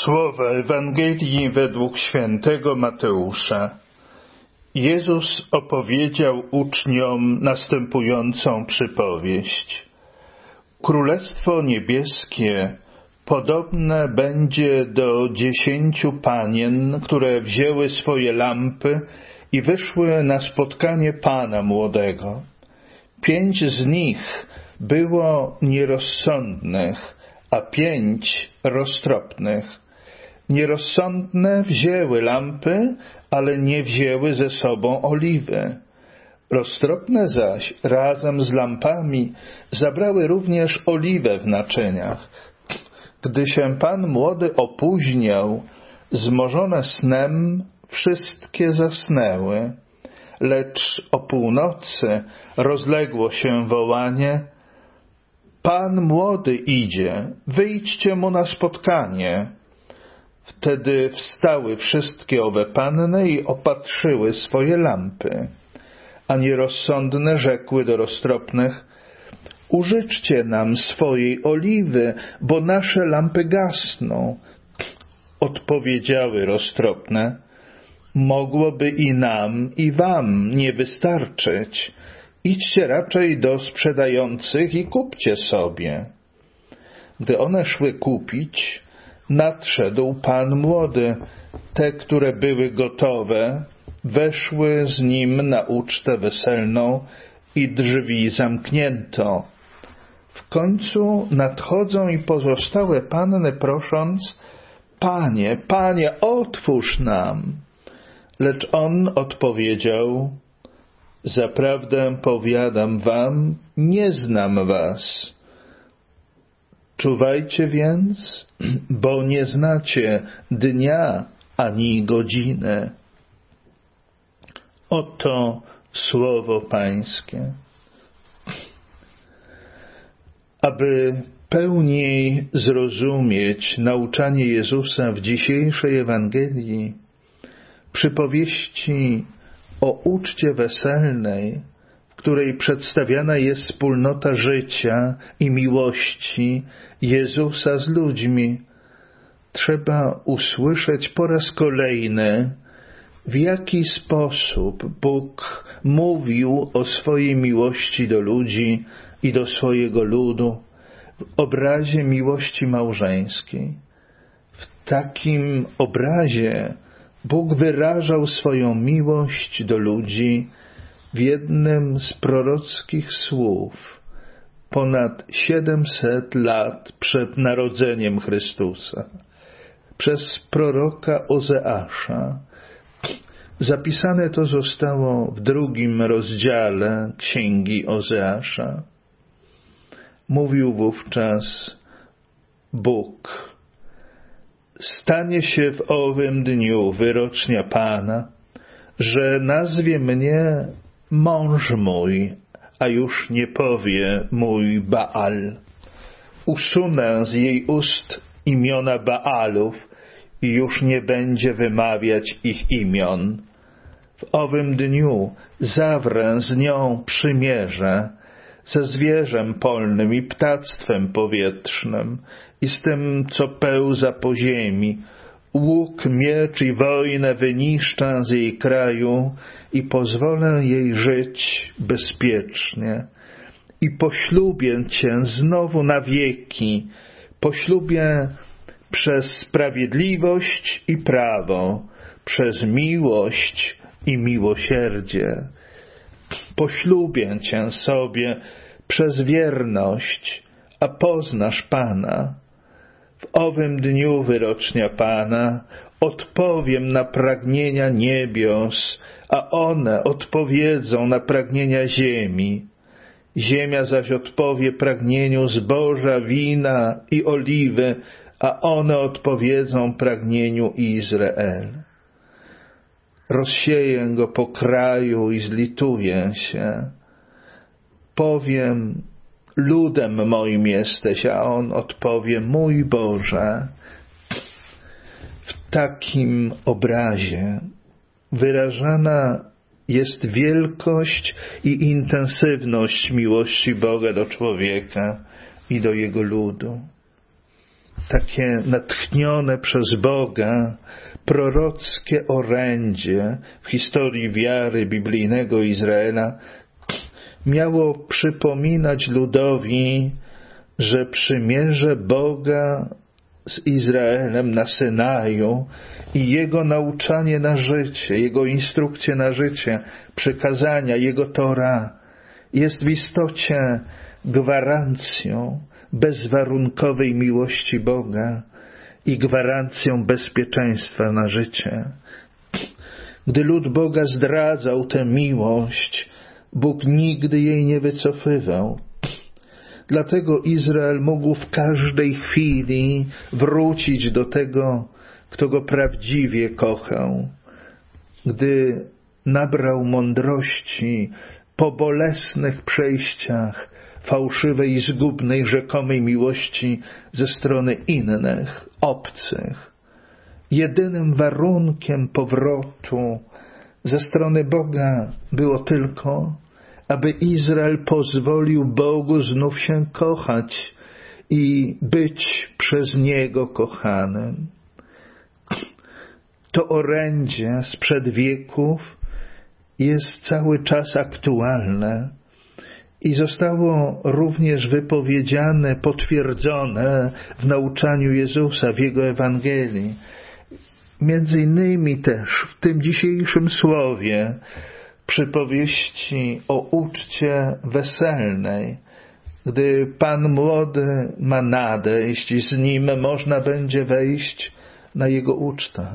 Słowa Ewangelii według świętego Mateusza. Jezus opowiedział uczniom następującą przypowieść. Królestwo niebieskie podobne będzie do 10 panien, które wzięły swoje lampy i wyszły na spotkanie Pana młodego. 5 z nich było nierozsądnych, a 5 roztropnych. Nierozsądne wzięły lampy, ale nie wzięły ze sobą oliwy. Roztropne zaś razem z lampami zabrały również oliwę w naczyniach. Gdy się Pan młody opóźniał, zmorzone snem, wszystkie zasnęły. Lecz o północy rozległo się wołanie: Pan młody idzie, wyjdźcie mu na spotkanie. Wtedy wstały wszystkie owe panny i opatrzyły swoje lampy. A nierozsądne rzekły do roztropnych: użyczcie nam swojej oliwy, bo nasze lampy gasną. Odpowiedziały roztropne: mogłoby i nam, i wam nie wystarczyć. Idźcie raczej do sprzedających i kupcie sobie. Gdy one szły kupić, nadszedł Pan młody. Te, które były gotowe, weszły z nim na ucztę weselną i drzwi zamknięto. W końcu nadchodzą i pozostałe panny, prosząc: Panie, Panie, otwórz nam. Lecz on odpowiedział: zaprawdę powiadam wam, nie znam was. Czuwajcie więc, bo nie znacie dnia ani godziny. Oto słowo Pańskie. Aby pełniej zrozumieć nauczanie Jezusa w dzisiejszej Ewangelii, przypowieści o uczcie weselnej, w której przedstawiana jest wspólnota życia i miłości Jezusa z ludźmi, trzeba usłyszeć po raz kolejny, w jaki sposób Bóg mówił o swojej miłości do ludzi i do swojego ludu w obrazie miłości małżeńskiej. W takim obrazie Bóg wyrażał swoją miłość do ludzi w jednym z prorockich słów ponad 700 lat przed narodzeniem Chrystusa. Przez proroka Ozeasza. Zapisane to zostało w 2 rozdziale Księgi Ozeasza. Mówił wówczas Bóg: stanie się w owym dniu wyrocznia Pana, że nazwie mnie mąż mój, a już nie powie mój Baal. Usunę z jej ust imiona Baalów i już nie będzie wymawiać ich imion. W owym dniu zawrę z nią przymierze, ze zwierzem polnym i ptactwem powietrznym i z tym, co pełza po ziemi. Łuk, miecz i wojnę wyniszczę z jej kraju i pozwolę jej żyć bezpiecznie. I poślubię cię znowu na wieki. Poślubię przez sprawiedliwość i prawo, przez miłość i miłosierdzie. Poślubię cię sobie przez wierność, a poznasz Pana. W owym dniu wyrocznia Pana odpowiem na pragnienia niebios, a one odpowiedzą na pragnienia ziemi. Ziemia zaś odpowie pragnieniu zboża, wina i oliwy, a one odpowiedzą pragnieniu Izrael. Rozsieję go po kraju i zlituję się. Powiem: ludem moim jesteś, a on odpowie: mój Boże. W takim obrazie wyrażana jest wielkość i intensywność miłości Boga do człowieka i do jego ludu. takie natchnione przez Boga, prorockie orędzie w historii wiary biblijnego Izraela miało przypominać ludowi, że przymierze Boga z Izraelem na Synaju i Jego nauczanie na życie, Jego instrukcje na życie, przykazania, Jego Tora jest w istocie gwarancją bezwarunkowej miłości Boga i gwarancją bezpieczeństwa na życie. Gdy lud Boga zdradzał tę miłość, Bóg nigdy jej nie wycofywał. Dlatego Izrael mógł w każdej chwili wrócić do tego, kto go prawdziwie kochał. Gdy nabrał mądrości po bolesnych przejściach fałszywej i zgubnej rzekomej miłości ze strony innych, obcych. Jedynym warunkiem powrotu ze strony Boga było tylko, aby Izrael pozwolił Bogu znów się kochać i być przez Niego kochanym. To orędzie sprzed wieków jest cały czas aktualne i zostało również wypowiedziane, potwierdzone w nauczaniu Jezusa, w Jego Ewangelii. Między innymi też w tym dzisiejszym słowie przypowieści o uczcie weselnej, gdy Pan młody ma nadejść, z nim można będzie wejść na jego ucztę.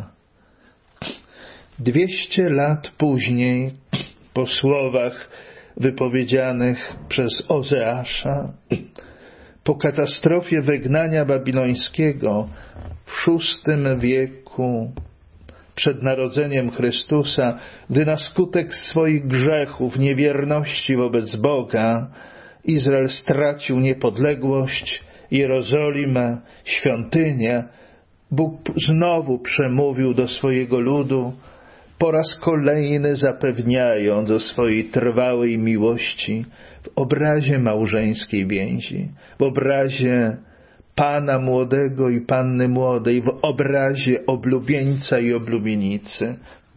200 lat później, po słowach wypowiedzianych przez Ozeasza, po katastrofie wygnania babilońskiego w VI wieku przed narodzeniem Chrystusa, gdy na skutek swoich grzechów, niewierności wobec Boga, Izrael stracił niepodległość, Jerozolimę, świątynię, Bóg znowu przemówił do swojego ludu, po raz kolejny zapewniając o swojej trwałej miłości w obrazie małżeńskiej więzi, w obrazie Pana młodego i Panny młodej, w obrazie oblubieńca i oblubienicy.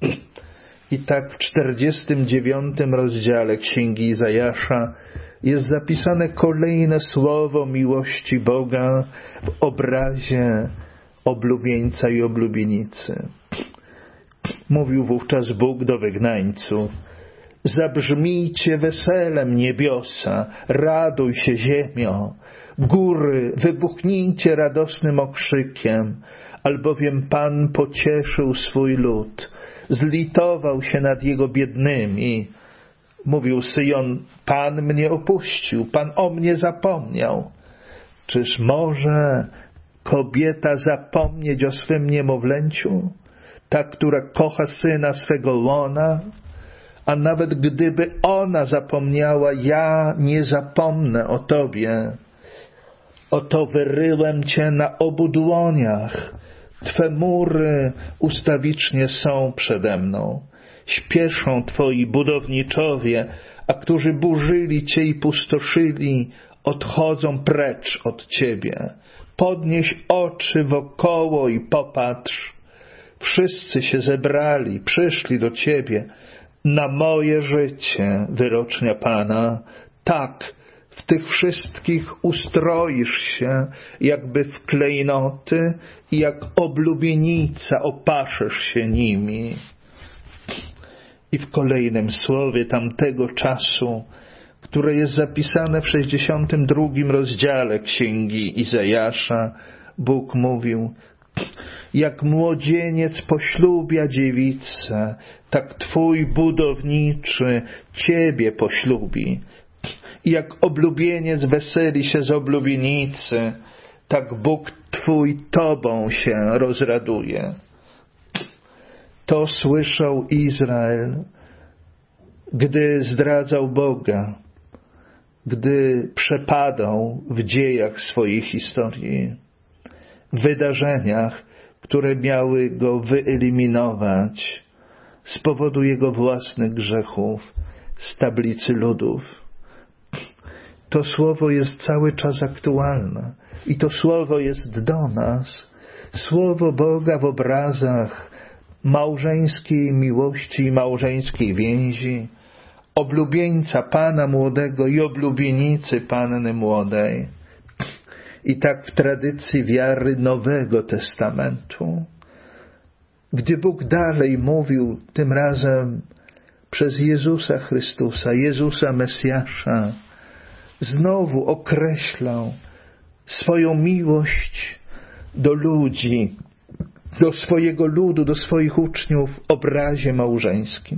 I tak w 49 rozdziale Księgi Izajasza jest zapisane kolejne słowo miłości Boga w obrazie oblubieńca i oblubienicy. Mówił wówczas Bóg do wygnańców: zabrzmijcie weselem niebiosa, raduj się ziemio, góry, wybuchnijcie radosnym okrzykiem, albowiem Pan pocieszył swój lud, zlitował się nad jego biednymi. Mówił Syjon: Pan mnie opuścił, Pan o mnie zapomniał. Czyż może kobieta zapomnieć o swym niemowlęciu? Ta, która kocha syna swego łona? A nawet gdyby ona zapomniała, ja nie zapomnę o Tobie. Oto wyryłem Cię na obu dłoniach. Twe mury ustawicznie są przede mną. Śpieszą Twoi budowniczowie, a którzy burzyli Cię i pustoszyli, odchodzą precz od Ciebie. Podnieś oczy wokoło i popatrz. Wszyscy się zebrali, przyszli do Ciebie. Na moje życie, wyrocznia Pana, tak, w tych wszystkich ustroisz się, jakby w klejnoty i jak oblubienica opaszysz się nimi. I w kolejnym słowie tamtego czasu, które jest zapisane w 62 rozdziale Księgi Izajasza, Bóg mówił: jak młodzieniec poślubia dziewicę, tak Twój budowniczy Ciebie poślubi. I jak oblubieniec weseli się z oblubienicy, tak Bóg Twój Tobą się rozraduje. To słyszał Izrael, gdy zdradzał Boga, gdy przepadał w dziejach swojej historii, w wydarzeniach, które miały go wyeliminować z powodu jego własnych grzechów z tablicy ludów. To słowo jest cały czas aktualne. I to słowo jest do nas. Słowo Boga w obrazach małżeńskiej miłości i małżeńskiej więzi, oblubieńca Pana młodego i oblubienicy Panny młodej. I tak w tradycji wiary Nowego Testamentu, gdy Bóg dalej mówił, tym razem przez Jezusa Chrystusa, Jezusa Mesjasza, znowu określał swoją miłość do ludzi, do swojego ludu, do swoich uczniów w obrazie małżeńskim.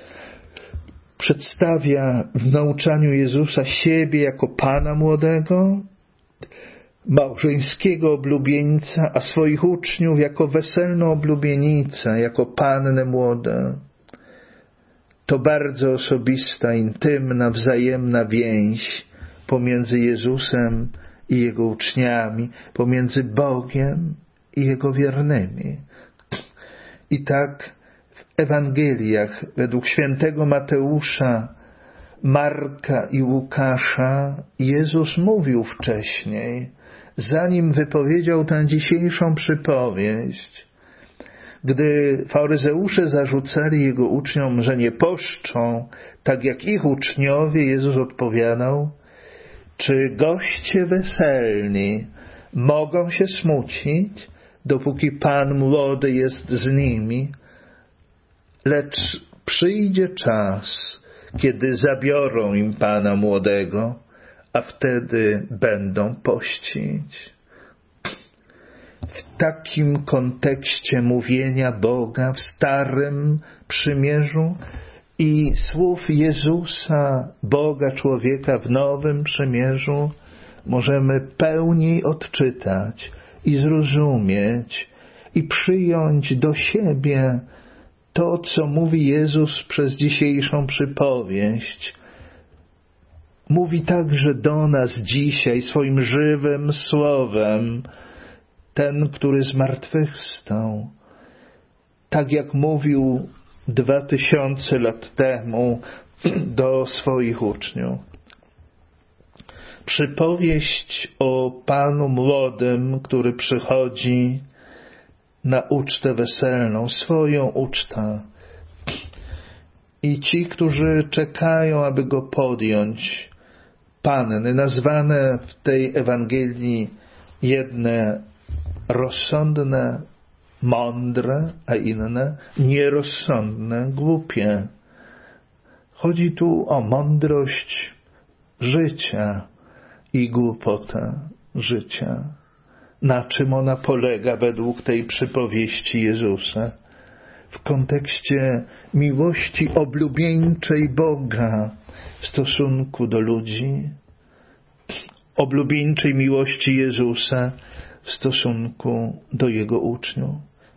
Przedstawia w nauczaniu Jezusa siebie jako Pana młodego, małżeńskiego oblubieńca, a swoich uczniów jako weselną oblubienicę, jako Pannę młode. To bardzo osobista, intymna, wzajemna więź pomiędzy Jezusem i Jego uczniami, pomiędzy Bogiem i Jego wiernymi. I tak w Ewangeliach według świętego Mateusza, Marka i Łukasza Jezus mówił wcześniej, zanim wypowiedział tę dzisiejszą przypowieść, gdy faryzeusze zarzucali Jego uczniom, że nie poszczą, tak jak ich uczniowie, Jezus odpowiadał, czy goście weselni mogą się smucić, dopóki Pan młody jest z nimi, lecz przyjdzie czas, kiedy zabiorą im Pana młodego, a wtedy będą pościć. W takim kontekście mówienia Boga w Starym Przymierzu i słów Jezusa, Boga człowieka w Nowym Przymierzu możemy pełniej odczytać i zrozumieć i przyjąć do siebie to, co mówi Jezus przez dzisiejszą przypowieść. Mówi także do nas dzisiaj swoim żywym słowem, ten, który zmartwychwstał. Tak jak mówił 2000 lat temu do swoich uczniów. Przypowieść o Panu młodym, który przychodzi na ucztę weselną, swoją ucztę. I ci, którzy czekają, aby go podjąć, panny, nazwane w tej Ewangelii jedne rozsądne, mądre, a inne nierozsądne, głupie. Chodzi tu o mądrość życia i głupotę życia. Na czym ona polega według tej przypowieści Jezusa? W kontekście miłości oblubieńczej Boga w stosunku do ludzi, oblubieńczej miłości Jezusa w stosunku do Jego uczniów.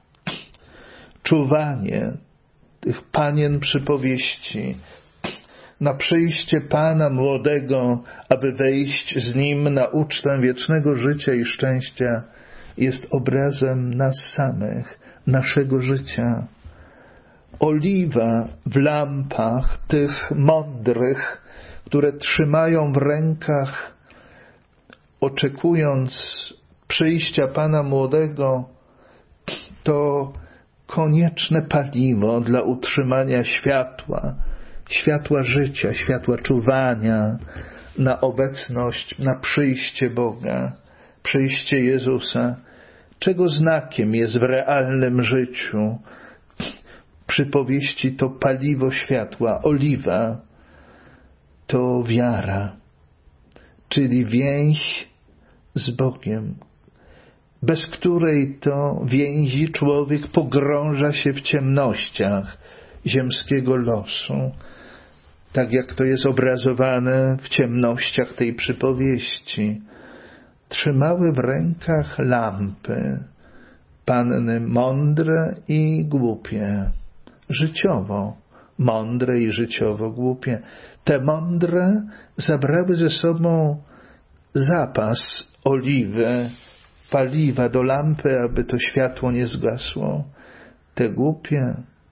Czuwanie tych panien przypowieści na przyjście Pana młodego, aby wejść z Nim na ucztę wiecznego życia i szczęścia, jest obrazem nas samych, naszego życia. Oliwa w lampach tych mądrych, które trzymają w rękach, oczekując przyjścia Pana młodego, to konieczne paliwo dla utrzymania światła życia, światła czuwania na obecność, na przyjście Boga, przyjście Jezusa, czego znakiem jest w realnym życiu. Przypowieści to paliwo światła, oliwa to wiara, czyli więź z Bogiem, bez której to więzi człowiek pogrąża się w ciemnościach ziemskiego losu, tak jak to jest obrazowane w ciemnościach tej przypowieści. Trzymały w rękach lampy, panny mądre i głupie, życiowo mądre i życiowo głupie. Te mądre zabrały ze sobą zapas oliwy, paliwa do lampy, aby to światło nie zgasło. Te głupie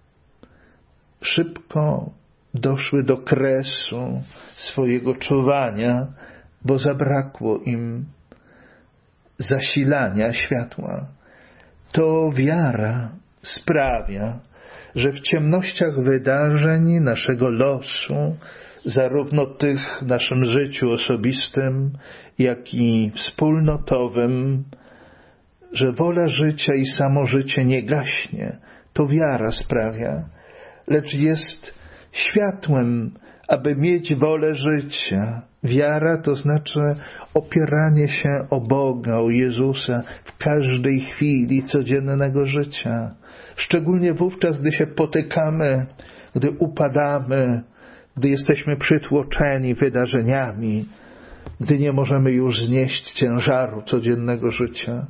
szybko doszły do kresu swojego czuwania, bo zabrakło im zasilania światła. To wiara sprawia, że w ciemnościach wydarzeń naszego losu, zarówno tych w naszym życiu osobistym, jak i wspólnotowym, że wola życia i samo życie nie gaśnie. To wiara sprawia, lecz jest światłem, aby mieć wolę życia. Wiara to znaczy opieranie się o Boga, o Jezusa w każdej chwili codziennego życia. Szczególnie wówczas, gdy się potykamy, gdy upadamy, gdy jesteśmy przytłoczeni wydarzeniami, gdy nie możemy już znieść ciężaru codziennego życia.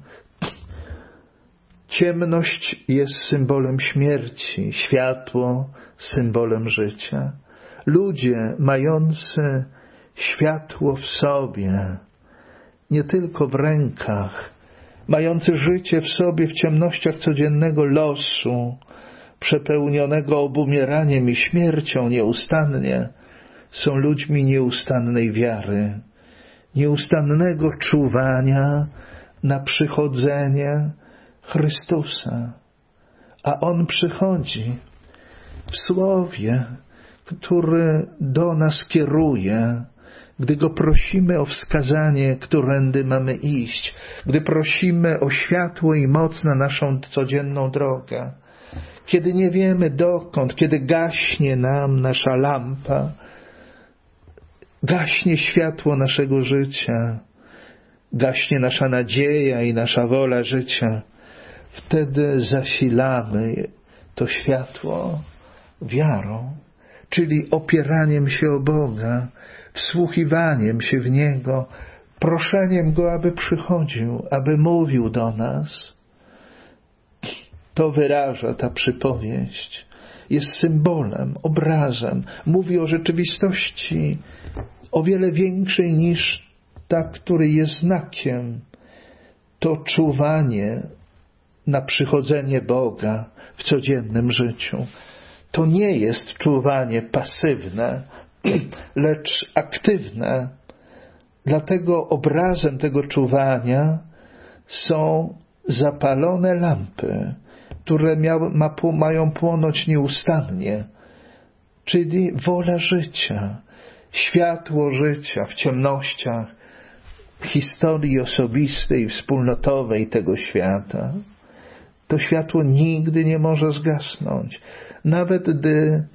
Ciemność jest symbolem śmierci, światło symbolem życia. Ludzie mający światło w sobie, nie tylko w rękach, mający życie w sobie w ciemnościach codziennego losu, przepełnionego obumieraniem i śmiercią nieustannie, są ludźmi nieustannej wiary, nieustannego czuwania na przychodzenie Chrystusa. A On przychodzi w Słowie, który do nas kieruje, gdy Go prosimy o wskazanie, którędy mamy iść, gdy prosimy o światło i moc na naszą codzienną drogę, kiedy nie wiemy dokąd, kiedy gaśnie nam nasza lampa, gaśnie światło naszego życia, gaśnie nasza nadzieja i nasza wola życia, wtedy zasilamy to światło wiarą, czyli opieraniem się o Boga, wsłuchiwaniem się w Niego, proszeniem Go, aby przychodził, aby mówił do nas. To wyraża ta przypowieść. Jest symbolem, obrazem. Mówi o rzeczywistości o wiele większej niż ta, który jest znakiem. To czuwanie na przychodzenie Boga w codziennym życiu. To nie jest czuwanie pasywne, lecz aktywne. Dlatego obrazem tego czuwania są zapalone lampy, które mają płonąć nieustannie, czyli wola życia, światło życia w ciemnościach historii osobistej, wspólnotowej tego świata. To światło nigdy nie może zgasnąć. Nawet gdy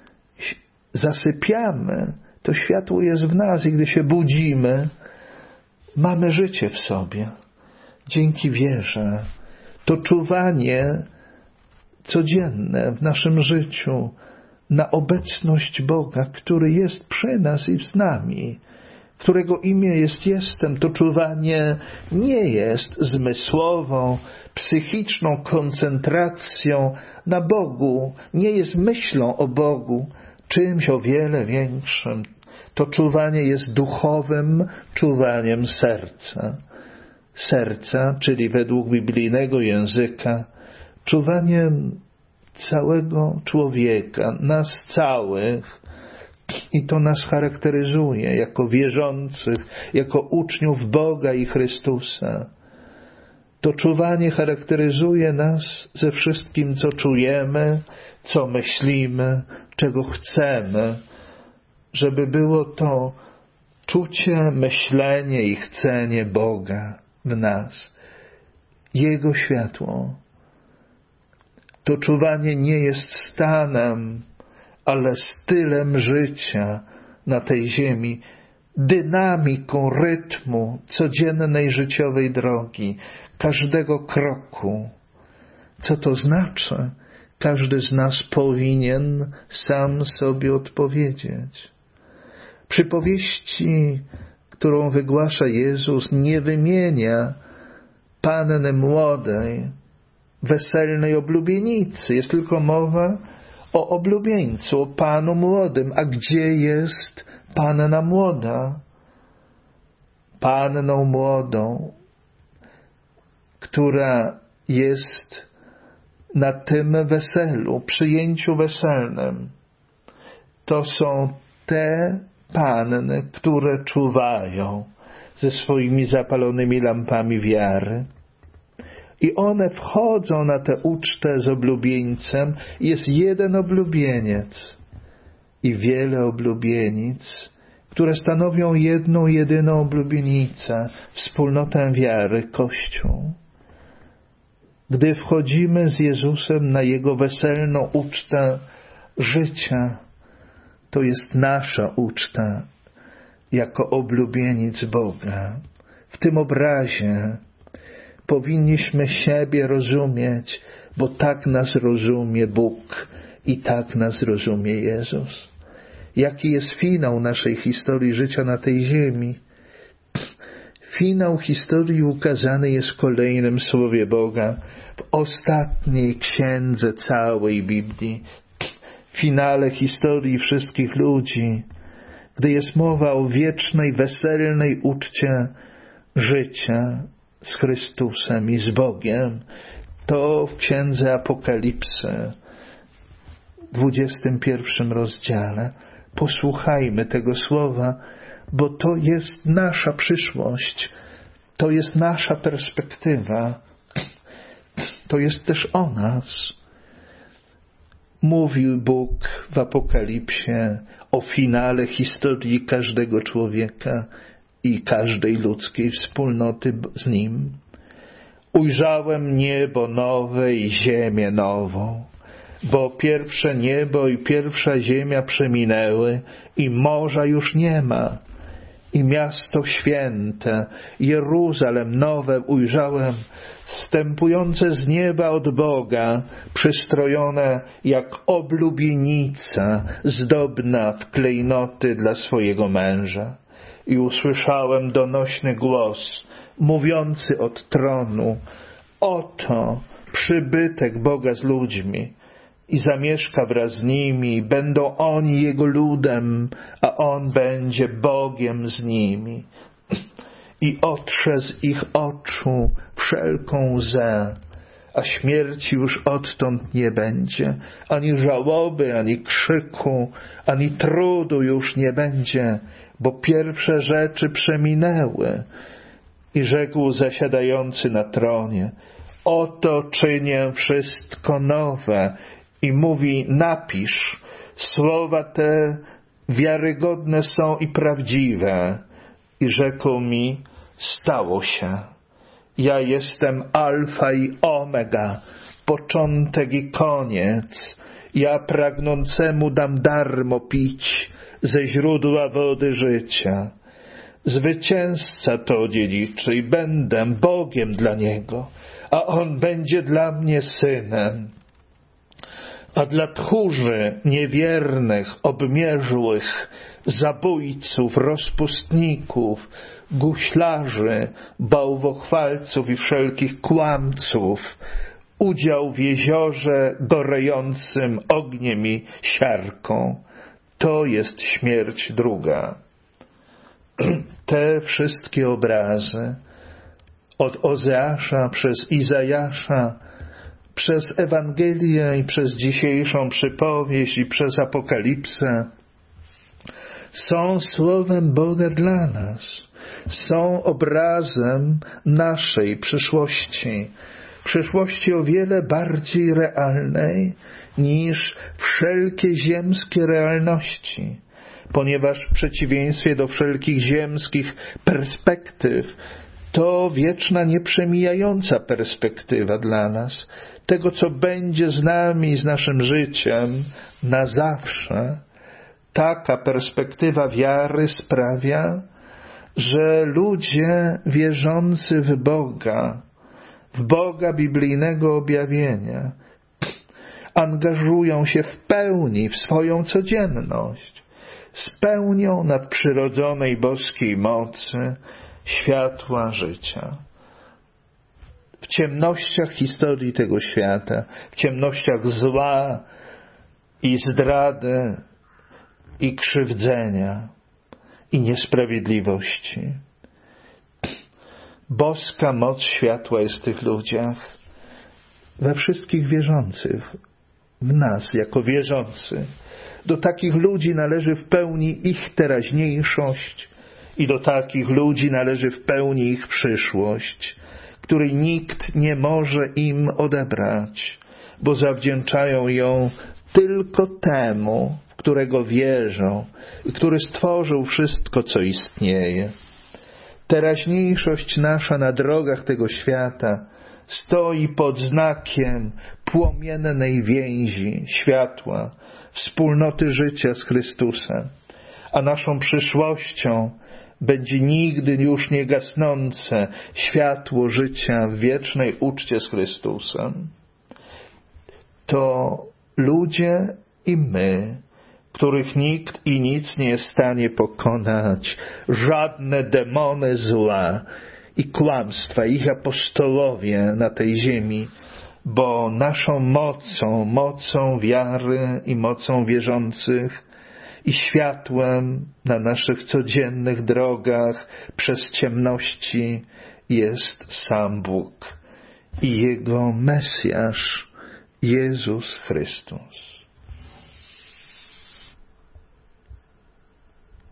zasypiamy, to światło jest w nas i gdy się budzimy, mamy życie w sobie. Dzięki wierze. To czuwanie codzienne w naszym życiu na obecność Boga, który jest przy nas i z nami, którego imię jest Jestem. To czuwanie nie jest zmysłową, psychiczną koncentracją na Bogu, nie jest myślą o Bogu, czymś o wiele większym. To czuwanie jest duchowym czuwaniem serca. Serca, czyli według biblijnego języka, czuwaniem całego człowieka, nas całych. I to nas charakteryzuje jako wierzących, jako uczniów Boga i Chrystusa. To czuwanie charakteryzuje nas ze wszystkim, co czujemy, co myślimy, czego chcemy, żeby było to czucie, myślenie i chcenie Boga w nas. Jego światło. To czuwanie nie jest stanem, ale stylem życia na tej ziemi, dynamiką rytmu codziennej życiowej drogi, każdego kroku. Co to znaczy? Każdy z nas powinien sam sobie odpowiedzieć. Przypowieści, którą wygłasza Jezus, nie wymienia panny młodej, weselnej oblubienicy. Jest tylko mowa o oblubieńcu, o panu młodym. A gdzie jest panna młoda? Panną młodą, która jest na tym weselu, przyjęciu weselnym. To są te panny, które czuwają, ze swoimi zapalonymi lampami wiary. I one wchodzą na tę ucztę z oblubieńcem. Jest jeden oblubieniec i wiele oblubienic, które stanowią jedną, jedyną oblubienicę, wspólnotę wiary, Kościół. Gdy wchodzimy z Jezusem na Jego weselną ucztę życia, to jest nasza uczta jako oblubieniec Boga. W tym obrazie powinniśmy siebie rozumieć, bo tak nas rozumie Bóg i tak nas rozumie Jezus. Jaki jest finał naszej historii życia na tej ziemi? Finał historii ukazany jest w kolejnym Słowie Boga, w ostatniej księdze całej Biblii, w finale historii wszystkich ludzi, gdy jest mowa o wiecznej, weselnej uczcie życia z Chrystusem i z Bogiem. To w księdze Apokalipsy, w 21 rozdziale. Posłuchajmy tego słowa, bo to jest nasza przyszłość, to jest nasza perspektywa, to jest też o nas. Mówił Bóg w Apokalipsie o finale historii każdego człowieka i każdej ludzkiej wspólnoty z Nim. Ujrzałem niebo nowe i ziemię nową, bo pierwsze niebo i pierwsza ziemia przeminęły i morza już nie ma. I miasto święte, Jeruzalem nowe ujrzałem, zstępujące z nieba od Boga, przystrojone jak oblubienica, zdobna w klejnoty dla swojego męża. I usłyszałem donośny głos, mówiący od tronu: oto przybytek Boga z ludźmi i zamieszka wraz z nimi, i będą oni Jego ludem, a On będzie Bogiem z nimi. I otrze z ich oczu wszelką łzę, a śmierci już odtąd nie będzie, ani żałoby, ani krzyku, ani trudu już nie będzie, bo pierwsze rzeczy przeminęły. I rzekł zasiadający na tronie: oto czynię wszystko nowe. I mówi: napisz, słowa te wiarygodne są i prawdziwe. I rzekł mi: stało się. Ja jestem Alfa i Omega, początek i koniec. Ja pragnącemu dam darmo pić ze źródła wody życia. Zwycięzca to odziedziczy i będę Bogiem dla niego, a on będzie dla mnie synem. A dla tchórzy niewiernych, obmierzłych, zabójców, rozpustników, guślarzy, bałwochwalców i wszelkich kłamców udział w jeziorze gorejącym ogniem i siarką. To jest śmierć druga. Te wszystkie obrazy od Ozeasza przez Izajasza, przez Ewangelię i przez dzisiejszą przypowieść i przez Apokalipsę są słowem Boga dla nas. Są obrazem naszej przyszłości. Przyszłości o wiele bardziej realnej niż wszelkie ziemskie realności. Ponieważ w przeciwieństwie do wszelkich ziemskich perspektyw to wieczna, nieprzemijająca perspektywa dla nas, tego, co będzie z nami, z naszym życiem na zawsze. Taka perspektywa wiary sprawia, że ludzie wierzący w Boga biblijnego objawienia, angażują się w pełni w swoją codzienność, z pełnią nadprzyrodzonej boskiej mocy, światła życia. W ciemnościach historii tego świata, w ciemnościach zła i zdrady i krzywdzenia i niesprawiedliwości. Boska moc światła jest w tych ludziach, we wszystkich wierzących, w nas jako wierzący. Do takich ludzi należy w pełni ich teraźniejszość I do takich ludzi należy w pełni ich przyszłość, której nikt nie może im odebrać, bo zawdzięczają ją tylko temu, w którego wierzą i który stworzył wszystko, co istnieje. Teraźniejszość nasza na drogach tego świata stoi pod znakiem płomiennej więzi, światła, wspólnoty życia z Chrystusem, a naszą przyszłością będzie nigdy już nie gasnące światło życia w wiecznej uczcie z Chrystusem. To ludzie i my, których nikt i nic nie jest w stanie pokonać, żadne demony zła i kłamstwa, ich apostolowie na tej ziemi, bo naszą mocą wiary i mocą wierzących i światłem na naszych codziennych drogach przez ciemności jest sam Bóg i Jego Mesjasz, Jezus Chrystus.